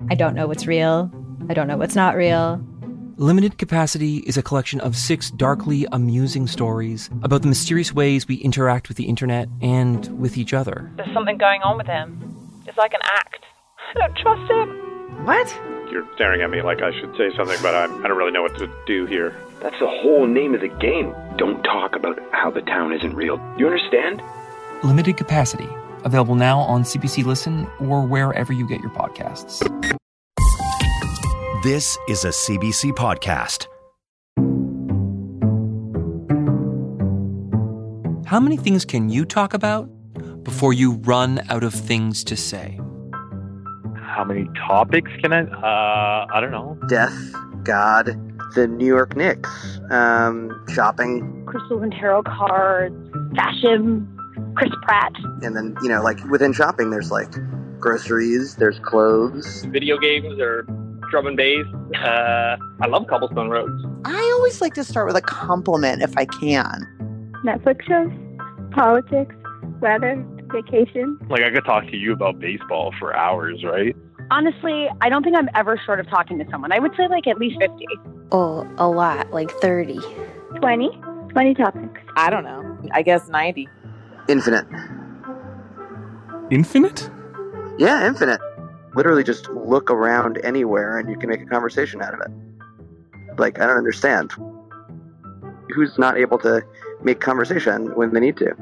I don't know what's real. I don't know what's not real. Limited Capacity is a collection of 6 darkly amusing stories about the mysterious ways we interact with the internet and with each other. There's something going on with him. It's like an act. I don't trust him. What? You're staring at me like I should say something, but I don't really know what to do here. That's the whole name of the game. Don't talk about how the town isn't real. You understand? Limited Capacity, available now on CBC Listen or wherever you get your podcasts. This is a CBC podcast. How many things can you talk about before you run out of things to say? How many topics can I don't know. Death, God, the New York Knicks, shopping. Crystal and tarot cards, fashion, Chris Pratt. And then, like within shopping, there's like groceries, there's clothes. Video games or drum and bass. I love cobblestone roads. I always like to start with a compliment if I can. Netflix shows, politics, weather, vacation. Like, I could talk to you about baseball for hours, right? Honestly, I don't think I'm ever short of talking to someone. I would say like at least 50. Oh, a lot, like 30. 20 topics. I don't know. I guess 90. Infinite. Infinite? Yeah, infinite. Literally just look around anywhere and you can make a conversation out of it. Like, I don't understand. Who's not able to make conversation when they need to?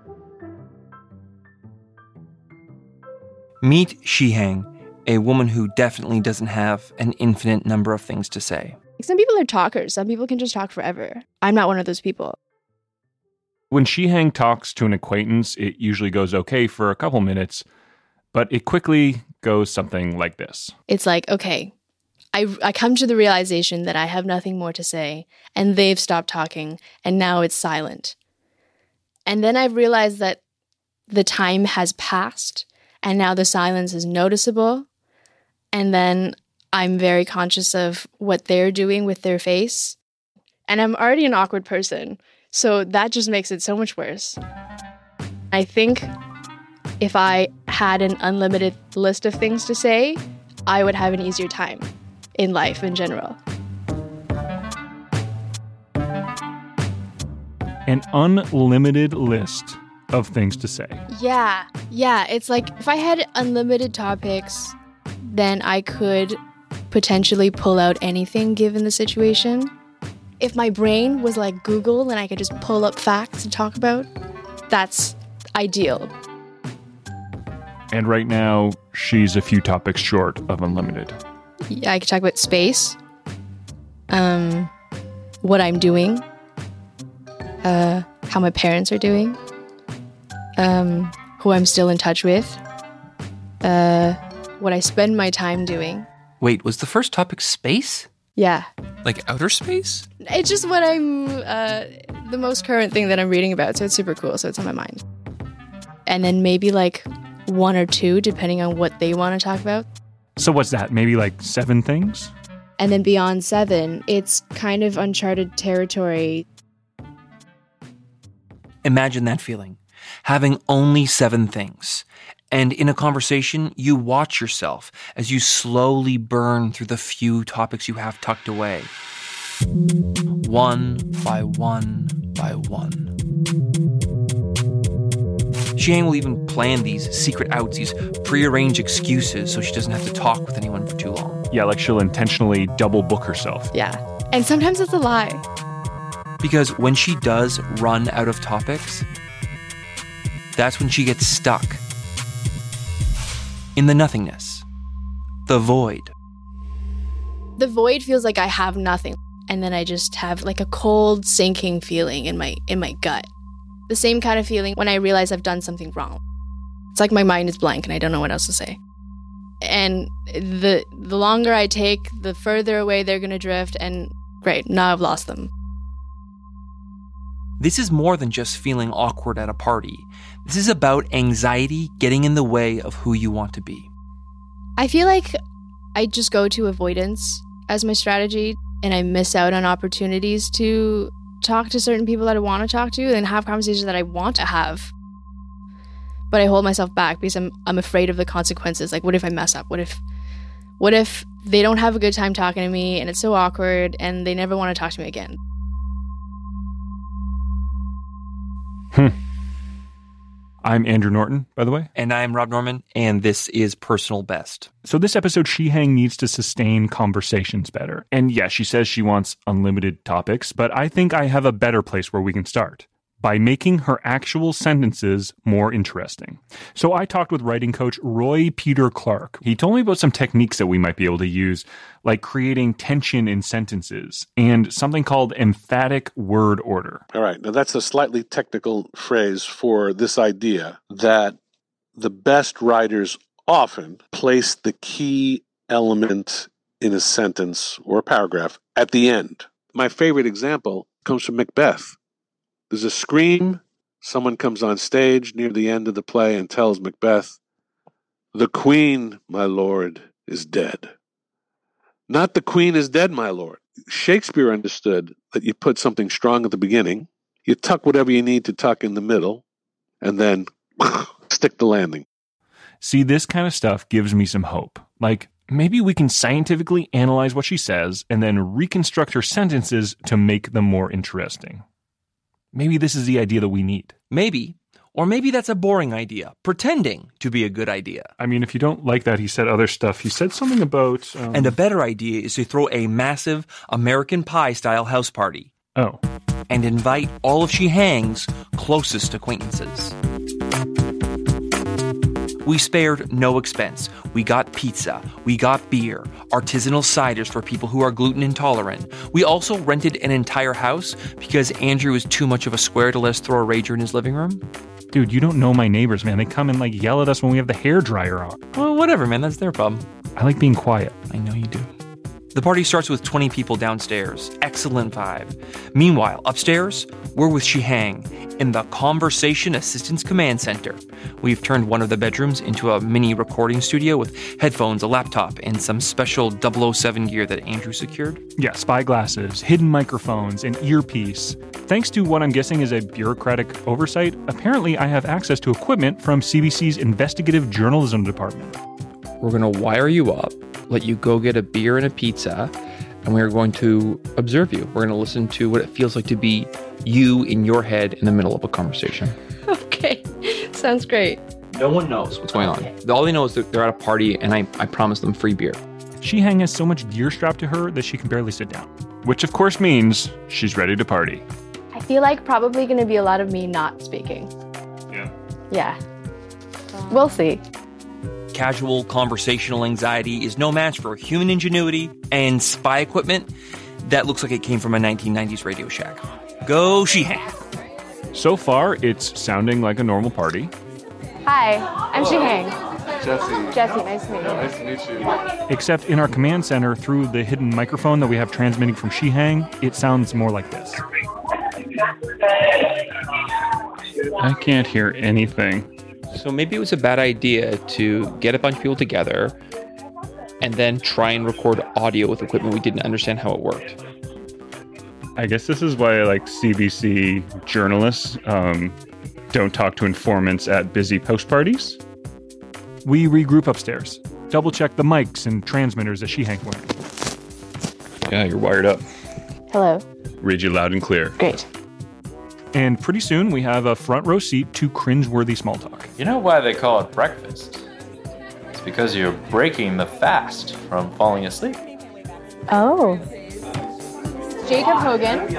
Meet Shihang, a woman who definitely doesn't have an infinite number of things to say. Some people are talkers. Some people can just talk forever. I'm not one of those people. When Shihang talks to an acquaintance, it usually goes okay for a couple minutes, but it quickly goes something like this. It's like, okay, I come to the realization that I have nothing more to say, and they've stopped talking, and now it's silent. And then I've realized that the time has passed, and now the silence is noticeable, and then I'm very conscious of what they're doing with their face. And I'm already an awkward person, so that just makes it so much worse. I think if I had an unlimited list of things to say, I would have an easier time in life in general. An unlimited list of things to say. Yeah. It's like if I had unlimited topics, then I could potentially pull out anything given the situation. If my brain was like Google and I could just pull up facts to talk about, that's ideal. And right now, she's a few topics short of unlimited. Yeah, I could talk about space, what I'm doing, how my parents are doing, who I'm still in touch with, what I spend my time doing. Wait, was the first topic space? Yeah. Like outer space? It's just what I'm, the most current thing that I'm reading about, so it's super cool, so it's on my mind. And then maybe like 1 or 2, depending on what they want to talk about. So what's that? Maybe like 7 things? And then beyond 7, it's kind of uncharted territory. Imagine that feeling, having only 7 things. And in a conversation, you watch yourself as you slowly burn through the few topics you have tucked away. One by one by one. Shihang will even plan these secret outs, these prearranged excuses, so she doesn't have to talk with anyone for too long. Yeah, like she'll intentionally double book herself. Yeah. And sometimes it's a lie. Because when she does run out of topics, that's when she gets stuck in the nothingness, the void. The void feels like I have nothing, and then I just have like a cold, sinking feeling in my gut. The same kind of feeling when I realize I've done something wrong. It's like my mind is blank and I don't know what else to say. And the longer I take, the further away they're going to drift, and great, now I've lost them. This is more than just feeling awkward at a party. This is about anxiety getting in the way of who you want to be. I feel like I just go to avoidance as my strategy, and I miss out on opportunities to talk to certain people that I want to talk to and have conversations that I want to have. But I hold myself back because I'm afraid of the consequences. Like, what if I mess up? What if What if they don't have a good time talking to me and it's so awkward and they never want to talk to me again? I'm Andrew Norton, by the way. And I'm Rob Norman, and this is Personal Best. So this episode, Shihang needs to sustain conversations better. And yeah, she says she wants unlimited topics, but I think I have a better place where we can start. By making her actual sentences more interesting. So I talked with writing coach Roy Peter Clark. He told me about some techniques that we might be able to use, like creating tension in sentences and something called emphatic word order. All right. Now that's a slightly technical phrase for this idea that the best writers often place the key element in a sentence or a paragraph at the end. My favorite example comes from Macbeth. There's a scream. Someone comes on stage near the end of the play and tells Macbeth, "The queen, my lord, is dead." Not "the queen is dead, my lord." Shakespeare understood that you put something strong at the beginning, you tuck whatever you need to tuck in the middle, and then stick the landing. See, this kind of stuff gives me some hope. Like, maybe we can scientifically analyze what she says and then reconstruct her sentences to make them more interesting. Maybe this is the idea that we need. Maybe. Or maybe that's a boring idea, pretending to be a good idea. I mean, if you don't like that, he said other stuff. He said something about... And a better idea is to throw a massive American Pie-style house party. Oh. And invite all of Shihang's closest acquaintances. We spared no expense. We got pizza. We got beer. Artisanal ciders for people who are gluten intolerant. We also rented an entire house because Andrew is too much of a square to let us throw a rager in his living room. Dude, you don't know my neighbors, man. They come and yell at us when we have the hairdryer on. Well, whatever, man. That's their problem. I like being quiet. I know you do. The party starts with 20 people downstairs. Excellent vibe. Meanwhile, upstairs, we're with Shihang in the Conversation Assistance Command Center. We've turned one of the bedrooms into a mini recording studio with headphones, a laptop, and some special 007 gear that Andrew secured. Yeah, spy glasses, hidden microphones, an earpiece. Thanks to what I'm guessing is a bureaucratic oversight, apparently I have access to equipment from CBC's investigative journalism department. We're going to wire you up, let you go get a beer and a pizza, and we're going to observe you. We're going to listen to what it feels like to be you in your head in the middle of a conversation. Okay, sounds great. No one knows what's going on. All they know is that they're at a party, and I promised them free beer. Shihang has so much gear strapped to her that she can barely sit down, which of course means she's ready to party. I feel like probably going to be a lot of me not speaking. Yeah. We'll see. Casual conversational anxiety is no match for human ingenuity and spy equipment that looks like it came from a 1990s Radio Shack. Go Shihang. So far, it's sounding like a normal party. Hi, I'm Shihang. Jesse, nice to meet you. Nice to meet you. Except in our command center, through the hidden microphone that we have transmitting from Shihang, it sounds more like this. I can't hear anything. So maybe it was a bad idea to get a bunch of people together and then try and record audio with equipment we didn't understand how it worked. I guess this is why CBC journalists don't talk to informants at busy post parties. We regroup upstairs, double check the mics and transmitters that Shihang's wearing. Yeah, you're wired up. Hello. Read you loud and clear. Great. And pretty soon we have a front row seat to cringeworthy small talk. You know why they call it breakfast? It's because you're breaking the fast from falling asleep. Oh. Jacob Hogan,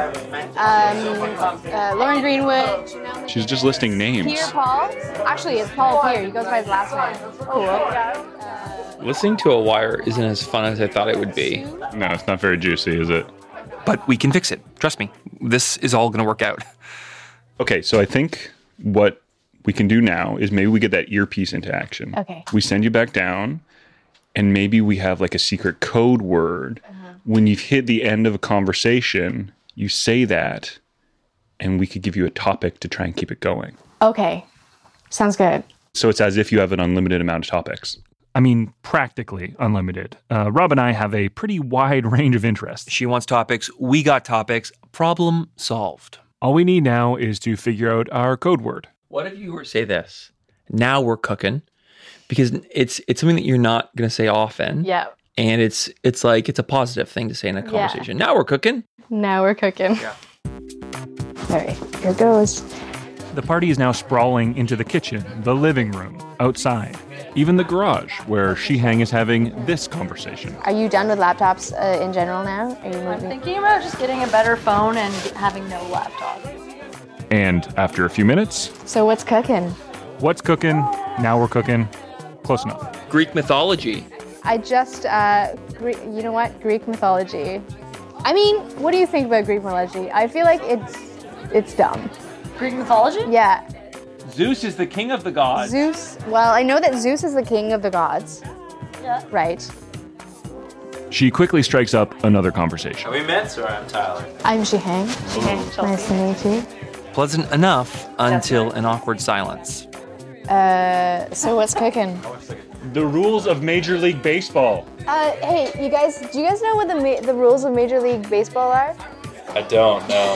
Lauren Greenwood. She's just listing names. Pierre Paul. Actually, it's Paul Pierre. He goes by his last name. Cool. Listening to a wire isn't as fun as I thought it would be. No, it's not very juicy, is it? But we can fix it. Trust me. This is all going to work out. Okay, so I think what we can do now is maybe we get that earpiece into action. Okay. We send you back down, and maybe we have a secret code word. When you've hit the end of a conversation, you say that, and we could give you a topic to try and keep it going. Okay. Sounds good. So it's as if you have an unlimited amount of topics. I mean, practically unlimited. Rob and I have a pretty wide range of interests. She wants topics. We got topics. Problem solved. All we need now is to figure out our code word. What if you were to say this? Now we're cooking. Because it's something that you're not going to say often. Yeah. And it's a positive thing to say in a conversation. Now we're cooking. Now we're cooking. Yeah. All right, here goes. The party is now sprawling into the kitchen, the living room, outside, even the garage, where Shihang is having this conversation. Are you done with laptops in general now? I'm thinking about just getting a better phone and having no laptop. And after a few minutes... So what's cooking? What's cooking? Now we're cooking. Close enough. Greek mythology. I just, you know what? Greek mythology. I mean, what do you think about Greek mythology? I feel like it's dumb. Greek mythology? Yeah. Zeus is the king of the gods. Well, I know that Zeus is the king of the gods. Yeah. Right. She quickly strikes up another conversation. Are we met, or I'm Tyler? I'm Shihang. Chelsea. Nice to meet you. Pleasant enough until an awkward silence. So what's cooking? The rules of Major League Baseball. Hey, do you guys know what the rules of Major League Baseball are? I don't know.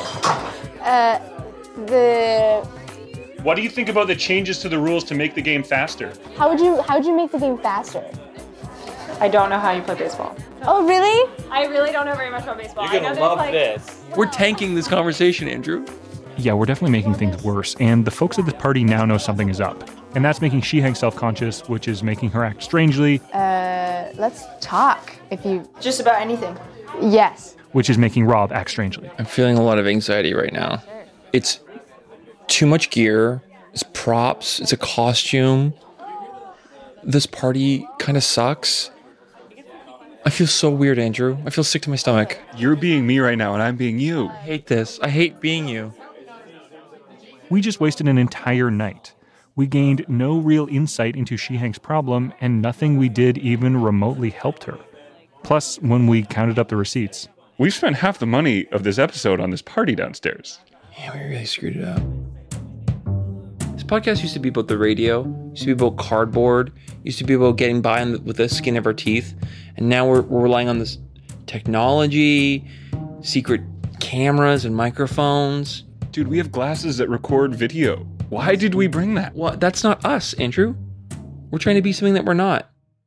What do you think about the changes to the rules to make the game faster? How would you make the game faster? I don't know how you play baseball. Oh, really? I really don't know very much about baseball. You're gonna love this. We're tanking this conversation, Andrew. Yeah, we're definitely making things worse, and the folks at the party now know something is up. And that's making Shihang self-conscious, which is making her act strangely. Let's talk, if you... Just about anything. Yes. Which is making Rob act strangely. I'm feeling a lot of anxiety right now. It's too much gear, it's props, it's a costume. This party kind of sucks. I feel so weird, Andrew. I feel sick to my stomach. You're being me right now, and I'm being you. I hate this. I hate being you. We just wasted an entire night. We gained no real insight into Shihang's problem, and nothing we did even remotely helped her. Plus, when we counted up the receipts, we've spent half the money of this episode on this party downstairs. Yeah, we really screwed it up. This podcast used to be about the radio, used to be about cardboard, used to be about getting by with the skin of our teeth, and now we're relying on this technology, secret cameras and microphones. Dude, we have glasses that record video. Why did we bring that? Well, that's not us, Andrew. We're trying to be something that we're not.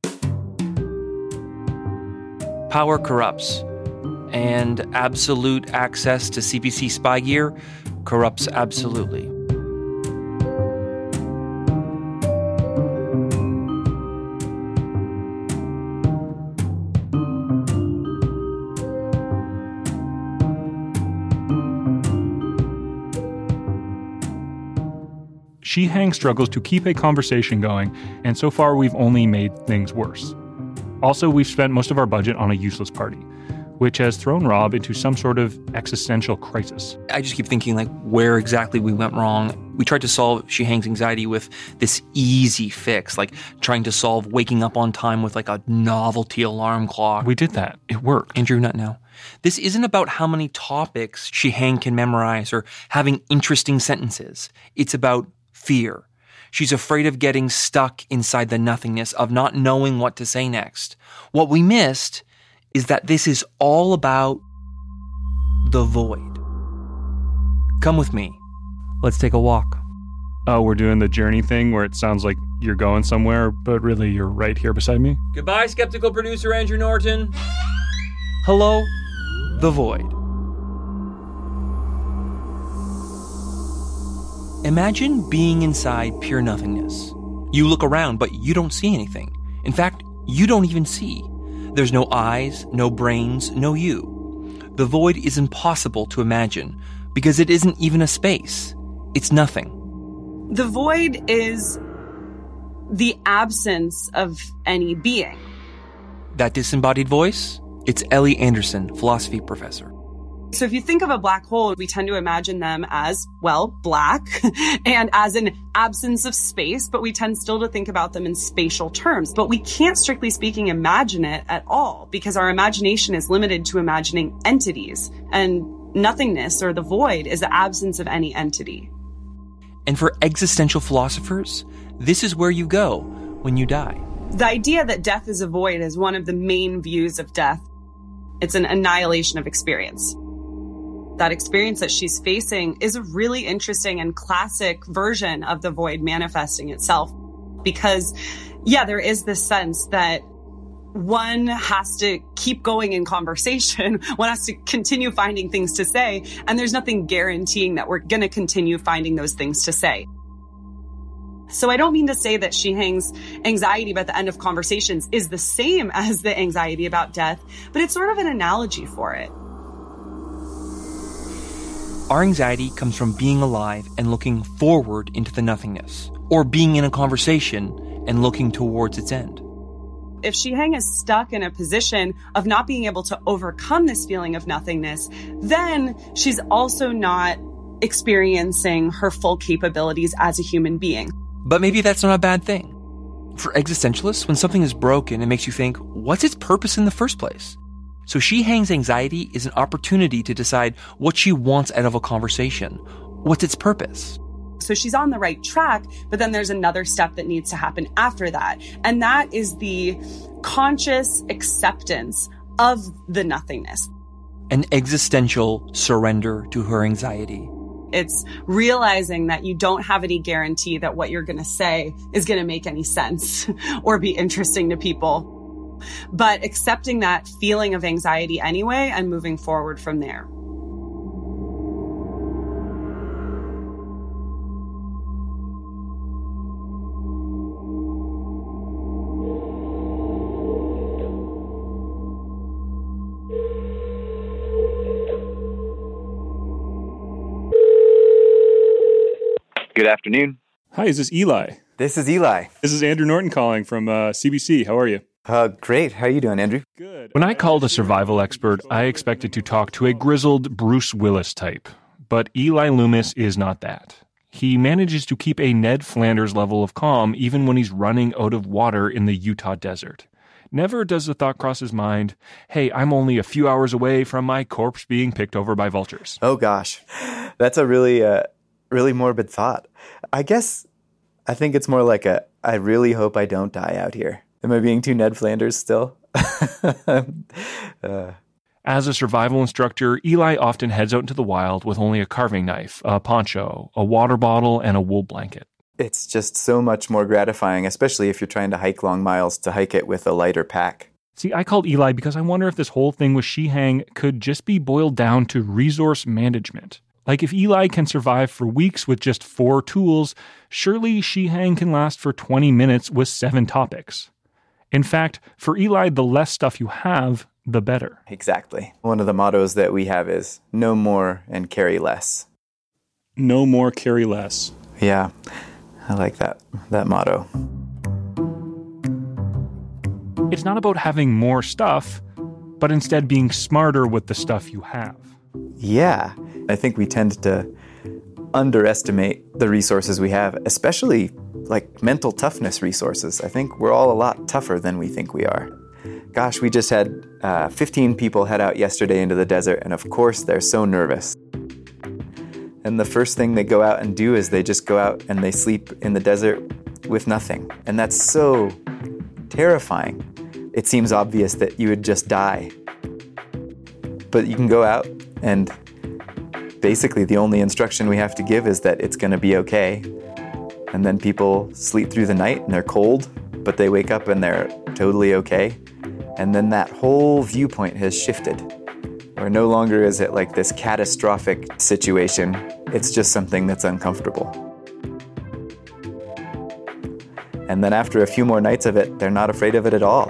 Power corrupts, and absolute access to CBC spy gear corrupts absolutely. Shihang struggles to keep a conversation going, and so far we've only made things worse. Also, we've spent most of our budget on a useless party, which has thrown Rob into some sort of existential crisis. I just keep thinking, where exactly we went wrong. We tried to solve Shihang's anxiety with this easy fix, like trying to solve waking up on time with a novelty alarm clock. We did that. It worked. Andrew, not now. This isn't about how many topics Shihang can memorize or having interesting sentences. It's about fear. She's afraid of getting stuck inside the nothingness, of not knowing what to say next. What we missed is that this is all about the void. Come with me. Let's take a walk. Oh, we're doing the journey thing where it sounds like you're going somewhere, but really you're right here beside me? Goodbye, skeptical producer Andrew Norton. Hello, the void. Imagine being inside pure nothingness. You look around, but you don't see anything. In fact, you don't even see. There's no eyes, no brains, no you. The void is impossible to imagine because it isn't even a space. It's nothing. The void is the absence of any being. That disembodied voice? It's Ellie Anderson, philosophy professor. So if you think of a black hole, we tend to imagine them as, black and as an absence of space, but we tend still to think about them in spatial terms. But we can't, strictly speaking, imagine it at all because our imagination is limited to imagining entities, and nothingness or the void is the absence of any entity. And for existential philosophers, this is where you go when you die. The idea that death is a void is one of the main views of death. It's an annihilation of experience. That experience that she's facing is a really interesting and classic version of the void manifesting itself. Because, there is this sense that one has to keep going in conversation. One has to continue finding things to say. And there's nothing guaranteeing that we're going to continue finding those things to say. So I don't mean to say that Shihang's anxiety about the end of conversations is the same as the anxiety about death, but it's sort of an analogy for it. Our anxiety comes from being alive and looking forward into the nothingness, or being in a conversation and looking towards its end. If Shihang is stuck in a position of not being able to overcome this feeling of nothingness, then she's also not experiencing her full capabilities as a human being. But maybe that's not a bad thing. For existentialists, when something is broken, it makes you think, what's its purpose in the first place? So Shihang's anxiety is an opportunity to decide what she wants out of a conversation. What's its purpose? So she's on the right track, but then there's another step that needs to happen after that. And that is the conscious acceptance of the nothingness. An existential surrender to her anxiety. It's realizing that you don't have any guarantee that what you're going to say is going to make any sense or be interesting to people. But accepting that feeling of anxiety anyway and moving forward from there. Good afternoon. Hi, is this Eli? This is Eli. This is Andrew Norton calling from CBC. How are you? Great. How are you doing, Andrew? Good. When I called a survival expert, I expected to talk to a grizzled Bruce Willis type. But Eli Loomis is not that. He manages to keep a Ned Flanders level of calm even when he's running out of water in the Utah desert. Never does the thought cross his mind, hey, I'm only a few hours away from my corpse being picked over by vultures. Oh, gosh. That's a really morbid thought. I think it's more like I really hope I don't die out here. Am I being too Ned Flanders still? As a survival instructor, Eli often heads out into the wild with only a carving knife, a poncho, a water bottle, and a wool blanket. It's just so much more gratifying, especially if you're trying to hike long miles, to hike it with a lighter pack. See, I called Eli because I wonder if this whole thing with Shihang could just be boiled down to resource management. Like if Eli can survive for weeks with just 4 tools, surely Shihang can last for 20 minutes with 7 topics. In fact, for Eli, the less stuff you have, the better. Exactly. One of the mottos that we have is no more and carry less. No more, carry less. Yeah, I like that motto. It's not about having more stuff, but instead being smarter with the stuff you have. Yeah, I think we tend to underestimate the resources we have, especially like mental toughness resources. I think we're all a lot tougher than we think we are. Gosh, we just had 15 people head out yesterday into the desert, and of course they're so nervous. And the first thing they go out and do is they just go out and they sleep in the desert with nothing. And that's so terrifying. It seems obvious that you would just die. But you can go out and basically the only instruction we have to give is that it's going to be okay. And then people sleep through the night and they're cold, but they wake up and they're totally okay. And then that whole viewpoint has shifted, where no longer is it like this catastrophic situation. It's just something that's uncomfortable. And then after a few more nights of it, they're not afraid of it at all.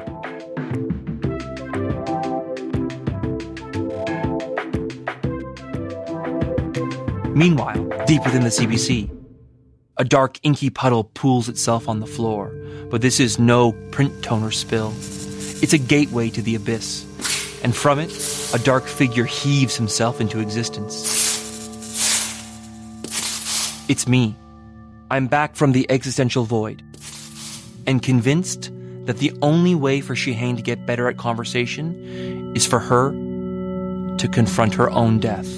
Meanwhile, deep within the CBC, a dark, inky puddle pools itself on the floor, but this is no print toner spill. It's a gateway to the abyss, and from it, a dark figure heaves himself into existence. It's me. I'm back from the existential void, and convinced that the only way for Shihang to get better at conversation is for her to confront her own death.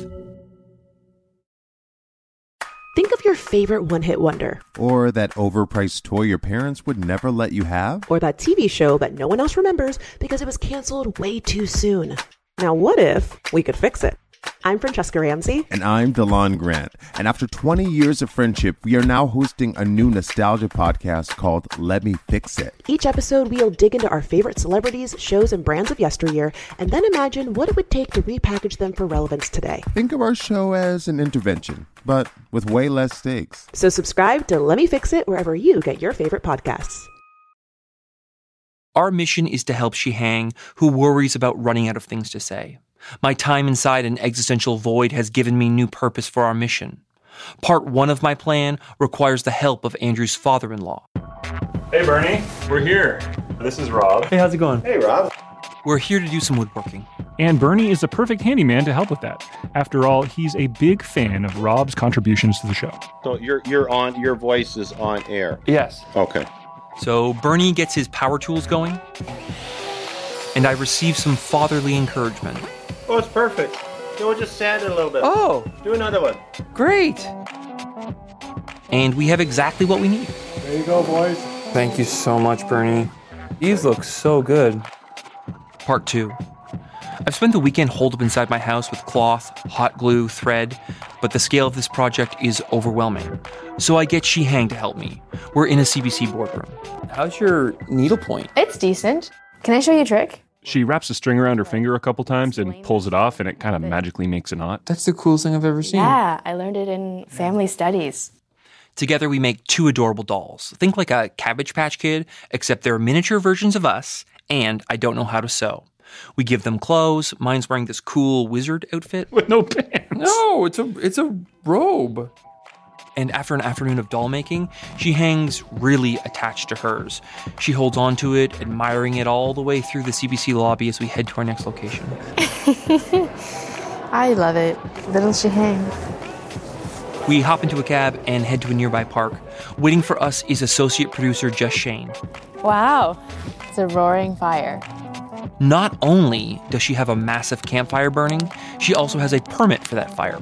Think of your favorite one-hit wonder. Or that overpriced toy your parents would never let you have. Or that TV show that no one else remembers because it was canceled way too soon. Now what if we could fix it? I'm Francesca Ramsey. And I'm DeLon Grant. And after 20 years of friendship, we are now hosting a new nostalgia podcast called Let Me Fix It. Each episode, we'll dig into our favorite celebrities, shows, and brands of yesteryear, and then imagine what it would take to repackage them for relevance today. Think of our show as an intervention, but with way less stakes. So subscribe to Let Me Fix It wherever you get your favorite podcasts. Our mission is to help Shihang, who worries about running out of things to say. My time inside an existential void has given me new purpose for our mission. Part 1 of my plan requires the help of Andrew's father-in-law. Hey, Bernie. We're here. This is Rob. Hey, how's it going? Hey, Rob. We're here to do some woodworking. And Bernie is the perfect handyman to help with that. After all, he's a big fan of Rob's contributions to the show. So your voice is on air? Yes. Okay. So Bernie gets his power tools going, and I receive some fatherly encouragement. Oh, it's perfect. We'll just sand it a little bit. Oh! Do another one. Great! And we have exactly what we need. There you go, boys. Thank you so much, Bernie. These look so good. Part 2. I've spent the weekend holed up inside my house with cloth, hot glue, thread, but the scale of this project is overwhelming. So I get Shihang to help me. We're in a CBC boardroom. How's your needlepoint? It's decent. Can I show you a trick? She wraps a string around her finger a couple times and pulls it off, and it kind of magically makes a knot. That's the coolest thing I've ever seen. Yeah, I learned it in family studies. Together we make 2 adorable dolls. Think like a Cabbage Patch Kid, except they're miniature versions of us, and I don't know how to sew. We give them clothes. Mine's wearing this cool wizard outfit. With no pants. No, it's a robe. And after an afternoon of doll making, Shihang's really attached to hers. She holds on to it, admiring it all the way through the CBC lobby as we head to our next location. I love it. Little Shihang. We hop into a cab and head to a nearby park. Waiting for us is associate producer Jess Shane. Wow. It's a roaring fire. Not only does she have a massive campfire burning, she also has a permit for that fire.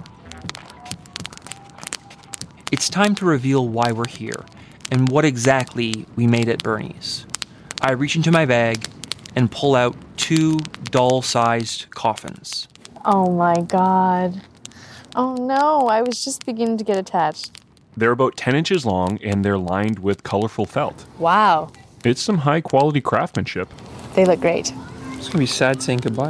It's time to reveal why we're here and what exactly we made at Bernie's. I reach into my bag and pull out 2 doll-sized coffins. Oh my god. Oh no, I was just beginning to get attached. They're about 10 inches long, and they're lined with colorful felt. Wow. It's some high-quality craftsmanship. They look great. It's gonna be sad saying goodbye.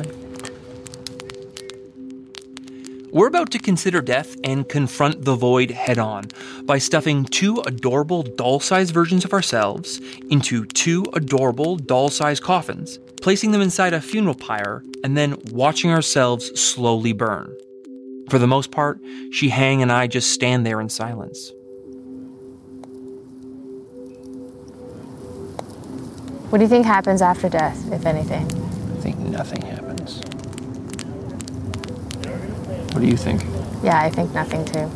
We're about to consider death and confront the void head-on by stuffing 2 adorable doll-sized versions of ourselves into 2 adorable doll-sized coffins, placing them inside a funeral pyre, and then watching ourselves slowly burn. For the most part, Shihang and I just stand there in silence. What do you think happens after death, if anything? I think nothing happens. What do you think? Yeah, I think nothing too.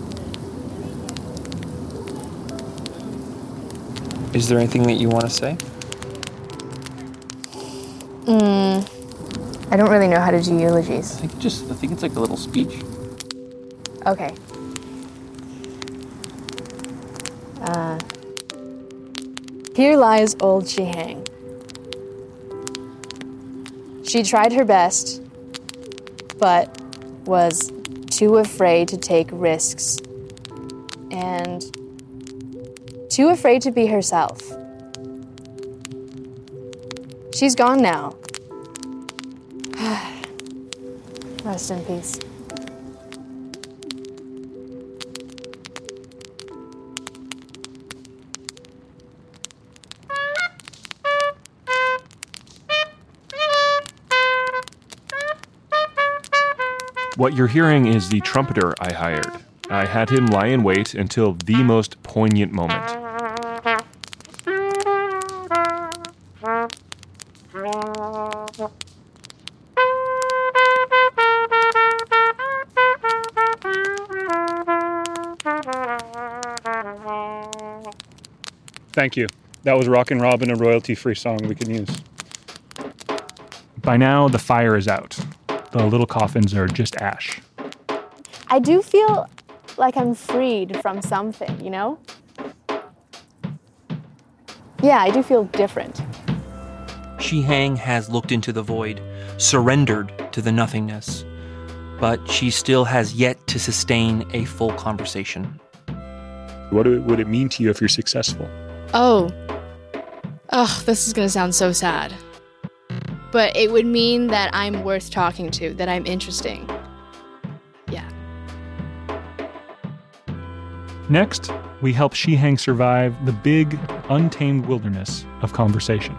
Is there anything that you want to say? I don't really know how to do eulogies. I think it's like a little speech. Okay. Here lies old Shihang. She tried her best, but was too afraid to take risks and too afraid to be herself. She's gone now. Rest in peace. What you're hearing is the trumpeter I hired. I had him lie in wait until the most poignant moment. Thank you. That was Rockin' Robin, a royalty-free song we can use. By now, the fire is out. The little coffins are just ash. I do feel like I'm freed from something, you know? Yeah, I do feel different. Shihang has looked into the void, surrendered to the nothingness. but she still has yet to sustain a full conversation. What would it mean to you if you're successful? Oh, this is going to sound so sad. But it would mean that I'm worth talking to, that I'm interesting. Yeah. Next, we help Shihang survive the big, untamed wilderness of conversation.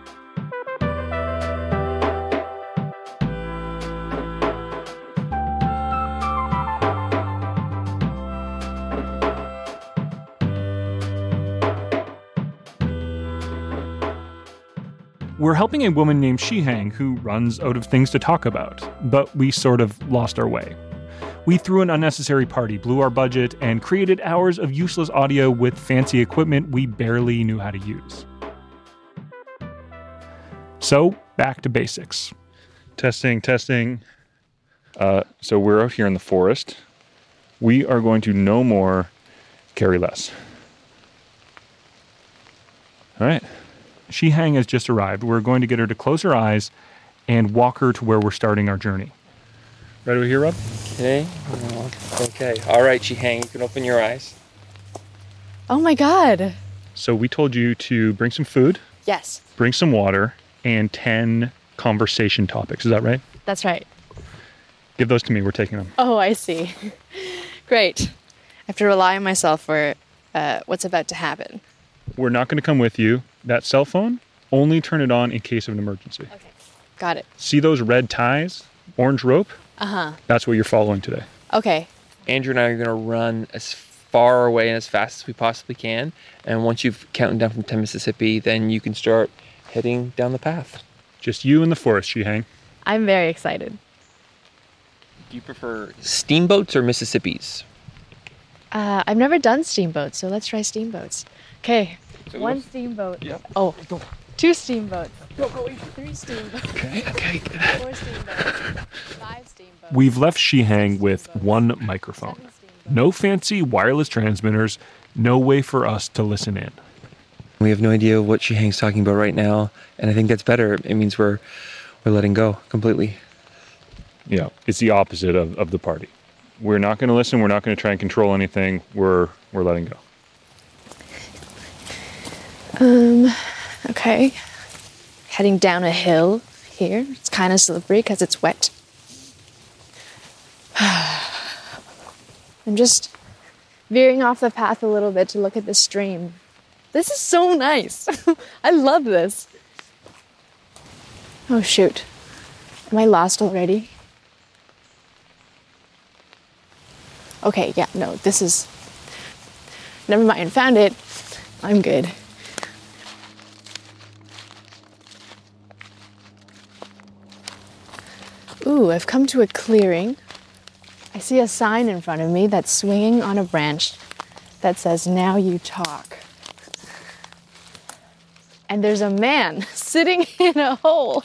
We're helping a woman named Shihang who runs out of things to talk about, but we sort of lost our way. We threw an unnecessary party, blew our budget, and created hours of useless audio with fancy equipment we barely knew how to use. So, back to basics. Testing. So we're out here in the forest. We are going to no more, carry less. All right. Shihang has just arrived. We're going to get her to close her eyes and walk her to where we're starting our journey. Right over here, Rob? Okay. All right, Shihang, you can open your eyes. Oh my God. So we told you to bring some food, Yes, bring some water, and 10 conversation topics. Is that right? that's right. Give those to me. We're taking them. Oh, I see. Great. I have to rely on myself for what's about to happen. We're not going to come with you. That cell phone, only turn it on in case of an emergency. Okay, got it. See those red ties, orange rope? Uh-huh. That's what you're following today. Okay. Andrew and I are going to run as far away and as fast as we possibly can. And once you've counted down from 10 Mississippi, then you can start heading down the path. Just you in the forest, Shihang. I'm very excited. Do you prefer steamboats or Mississippis? I've never done steamboats, so let's try steamboats. Okay. So One go. steamboat. Yep. Oh, 2 steamboats. Go. 3 steamboats. Okay. 4 steamboats. 5 steamboats. We've left Shihang with one microphone. No fancy wireless transmitters, no way for us to listen in. We have no idea what Shihang's talking about right now, and I think that's better. It means we're letting go completely. Yeah, it's the opposite of the party. We're not going to listen. We're not going to try and control anything. We're letting go. Okay. Heading down a hill here. It's kind of slippery because it's wet. I'm just veering off the path a little bit to look at the stream. This is so nice. I love this. Oh, shoot. Am I lost already? Okay, yeah, no, this is... Never mind, found it. I'm good. Ooh, I've come to a clearing. I see a sign in front of me that's swinging on a branch that says, "Now you talk." And there's a man sitting in a hole.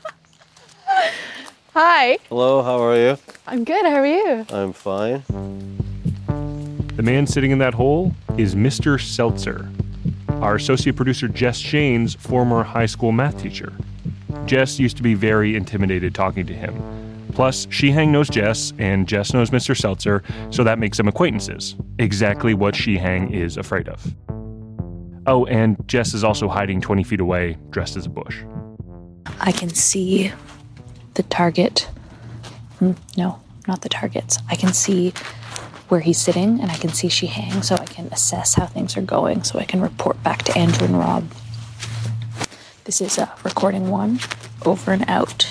Hi. Hello, how are you? I'm good, how are you? I'm fine. The man sitting in that hole is Mr. Seltzer, our associate producer Jess Shane's former high school math teacher. Jess used to be very intimidated talking to him. Plus, Shihang knows Jess, and Jess knows Mr. Seltzer, so that makes them acquaintances. Exactly what Shihang is afraid of. Oh, and Jess is also hiding 20 feet away, dressed as a bush. I can see the target. No, not the targets. I can see where he's sitting, and I can see Shihang, so I can assess how things are going, so I can report back to Andrew and Rob. This is recording 1, over and out.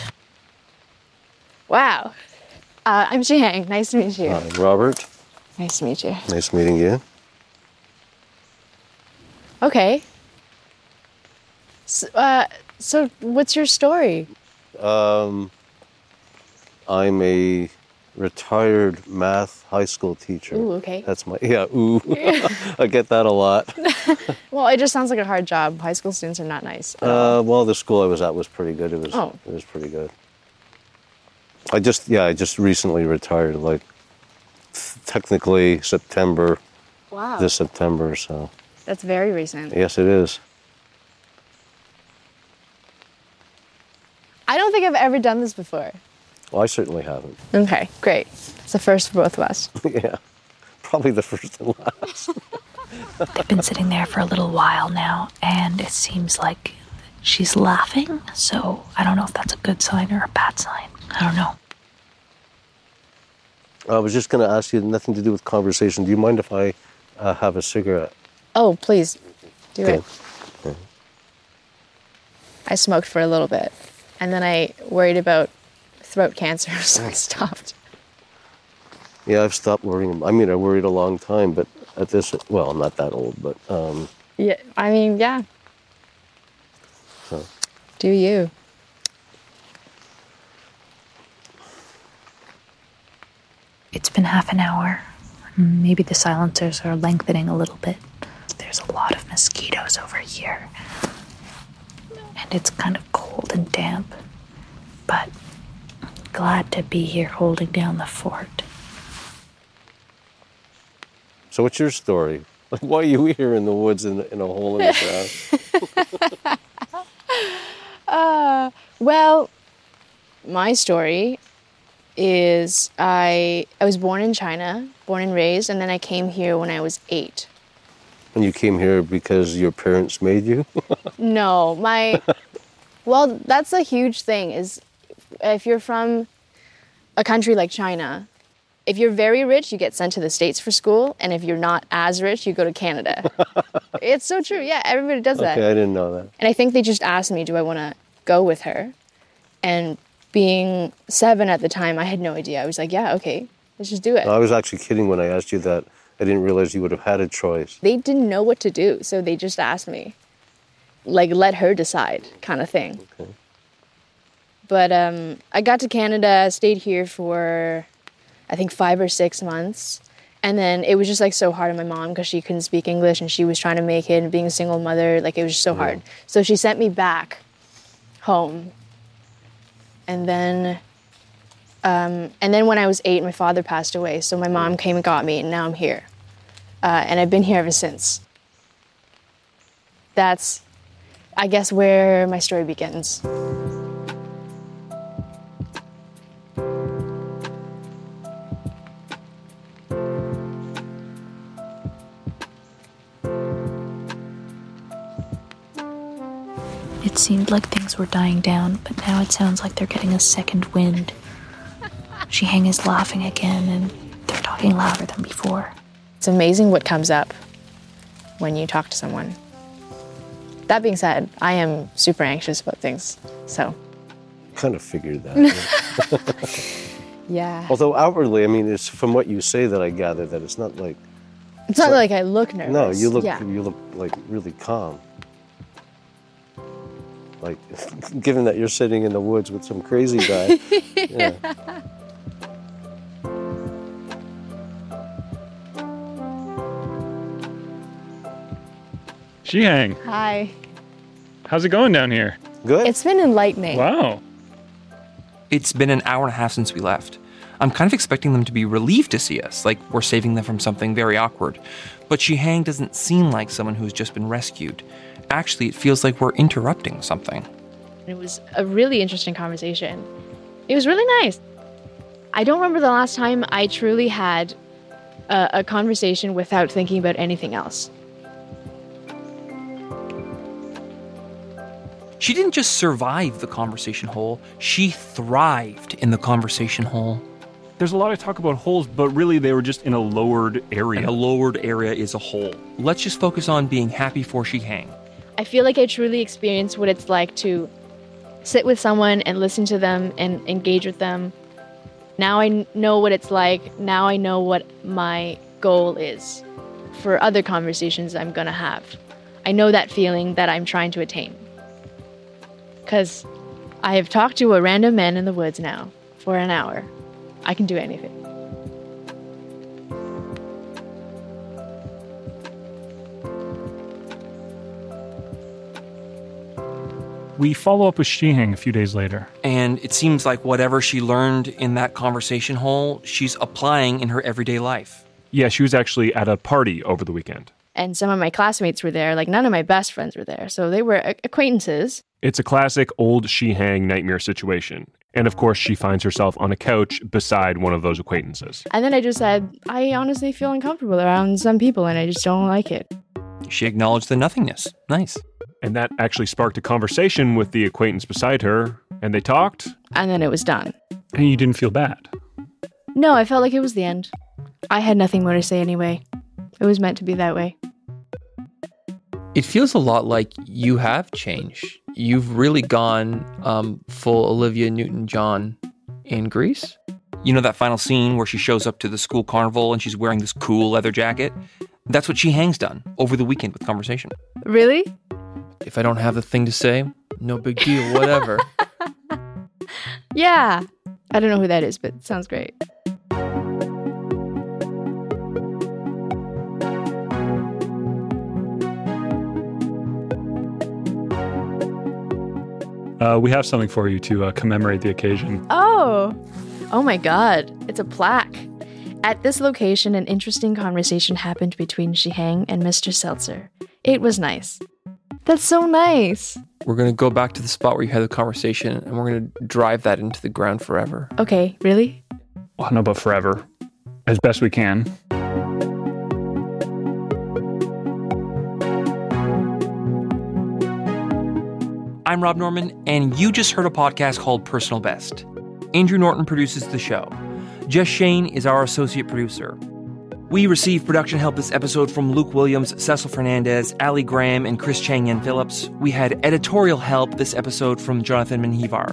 Wow. I'm Shihang. Nice to meet you. Hi, Robert. Nice to meet you. Nice meeting you. Okay. So what's your story? I'm a retired math high school teacher. Ooh, okay. That's my, ooh. I get that a lot. Well, it just sounds like a hard job. High school students are not nice. Well, the school I was at was pretty good. It was pretty good. I just recently retired, like technically September. Wow. This September, so. That's very recent. Yes, it is. I don't think I've ever done this before. Well, I certainly haven't. Okay, great. It's the first for both of us. Yeah, probably the first and last. They've been sitting there for a little while now, and it seems like she's laughing, so I don't know if that's a good sign or a bad sign. I don't know. I was just going to ask you, nothing to do with conversation. Do you mind if I have a cigarette? Oh, please, do it. Okay. I smoked for a little bit, and then I worried about throat cancer, so I stopped. Yeah, I've stopped worrying. I mean, I worried a long time, but at this, well, I'm not that old, but... Yeah, I mean, yeah. So. Do you? It's been half an hour. Maybe the silencers are lengthening a little bit. There's a lot of mosquitoes over here. And it's kind of cold and damp. But glad to be here holding down the fort. So what's your story? Like, why are you here in the woods in a hole in the ground? Well, my story is I was born in China, born and raised, and then I came here when I was 8. And you came here because your parents made you? No, well, that's a huge thing, is if you're from a country like China, if you're very rich, you get sent to the States for school, and if you're not as rich, you go to Canada. It's so true. Yeah, everybody does that. Okay, I didn't know that. And I think they just asked me, do I want to go with her? And being 7 at the time, I had no idea. I was like, yeah, okay, let's just do it. I was actually kidding when I asked you that. I didn't realize you would have had a choice. They didn't know what to do, so they just asked me. Like, let her decide kind of thing. Okay. But I got to Canada, stayed here for, I think, 5 or 6 months. And then it was just like so hard on my mom because she couldn't speak English and she was trying to make it, and being a single mother, like it was just so hard. So she sent me back home. And then when I was 8, my father passed away. So my mom came and got me, and now I'm here. And I've been here ever since. That's, I guess, where my story begins. It seemed like things were dying down, but now it sounds like they're getting a second wind. Shiheng is laughing again, and they're talking louder than before. It's amazing what comes up when you talk to someone. That being said, I am super anxious about things, so. Kind of figured that. Yeah. Although outwardly, I mean, it's from what you say that I gather that it's not like... It's not like I look nervous. No, you look like really calm. Like, given that you're sitting in the woods with some crazy guy. Yeah. Shiheng. Hi. How's it going down here? Good. It's been enlightening. Wow. It's been an hour and a half since we left. I'm kind of expecting them to be relieved to see us, like we're saving them from something very awkward. But Shiheng doesn't seem like someone who's just been rescued. Actually, it feels like we're interrupting something. It was a really interesting conversation. It was really nice. I don't remember the last time I truly had a conversation without thinking about anything else. She didn't just survive the conversation hole, she thrived in the conversation hole. There's a lot of talk about holes, but really they were just in a lowered area. And a lowered area is a hole. Let's just focus on being happy for Shiheng. I feel like I truly experienced what it's like to sit with someone and listen to them and engage with them. Now I know what it's like. Now I know what my goal is for other conversations I'm gonna have. I know that feeling that I'm trying to attain. Because I have talked to a random man in the woods now for an hour. I can do anything. We follow up with Shiheng a few days later. And it seems like whatever she learned in that conversation hole, she's applying in her everyday life. Yeah, she was actually at a party over the weekend. And some of my classmates were there. Like, none of my best friends were there. So they were acquaintances. It's a classic old Shiheng nightmare situation. And of course, she finds herself on a couch beside one of those acquaintances. And then I just said, I honestly feel uncomfortable around some people and I just don't like it. She acknowledged the nothingness. Nice. And that actually sparked a conversation with the acquaintance beside her, and they talked. And then it was done. And you didn't feel bad? No, I felt like it was the end. I had nothing more to say anyway. It was meant to be that way. It feels a lot like you have changed. You've really gone full Olivia Newton-John in Grease. You know that final scene where she shows up to the school carnival and she's wearing this cool leather jacket? That's what She Hang's done over the weekend with Conversation. Really? If I don't have the thing to say, no big deal, whatever. Yeah. I don't know who that is, but it sounds great. We have something for you to commemorate the occasion. Oh my God. It's a plaque. At this location, an interesting conversation happened between She Hang and Mr. Seltzer. It was nice. That's so nice. We're going to go back to the spot where you had the conversation, and we're going to drive that into the ground forever. Okay, really? Well, I don't know about forever. As best we can. I'm Rob Norman, and you just heard a podcast called Personal Best. Andrew Norton produces the show. Jess Shane is our associate producer. We received production help this episode from Luke Williams, Cecil Fernandez, Ali Graham, and Chris Chang-Yen Phillips. We had editorial help this episode from Jonathan Menjivar.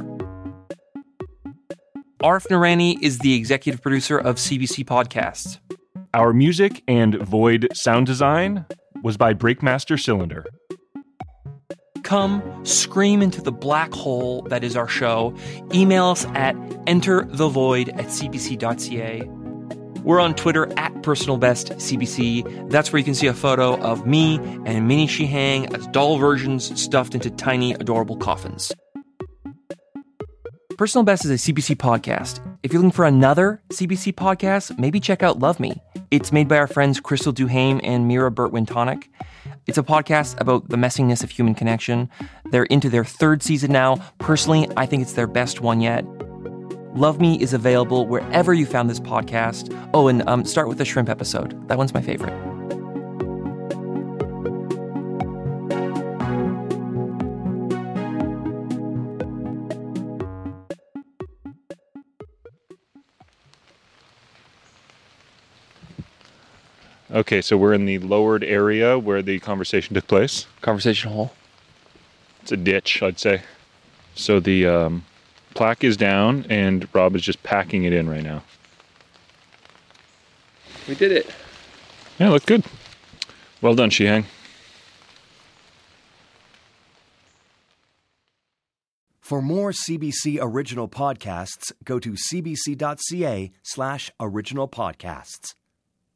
Arif Noorani is the executive producer of CBC Podcasts. Our music and Void sound design was by Breakmaster Cylinder. Come scream into the black hole that is our show. Email us at enterthevoid@cbc.ca. We're on Twitter @PersonalBestCBC. That's where you can see a photo of me and Mini She Hang as doll versions stuffed into tiny, adorable coffins. Personal Best is a CBC podcast. If you're looking for another CBC podcast, maybe check out Love Me. It's made by our friends Crystal Duhame and Mira Burtwin-Tonic. It's a podcast about the messiness of human connection. They're into their 3rd season now. Personally, I think it's their best one yet. Love Me is available wherever you found this podcast. Oh, and start with the shrimp episode. That one's my favorite. Okay, so we're in the lowered area where the conversation took place. Conversation hall. It's a ditch, I'd say. So the plaque is down, and Rob is just packing it in right now. We did it. Yeah, looked good. Well done, She Hang. For more CBC original podcasts, go to cbc.ca/original podcasts.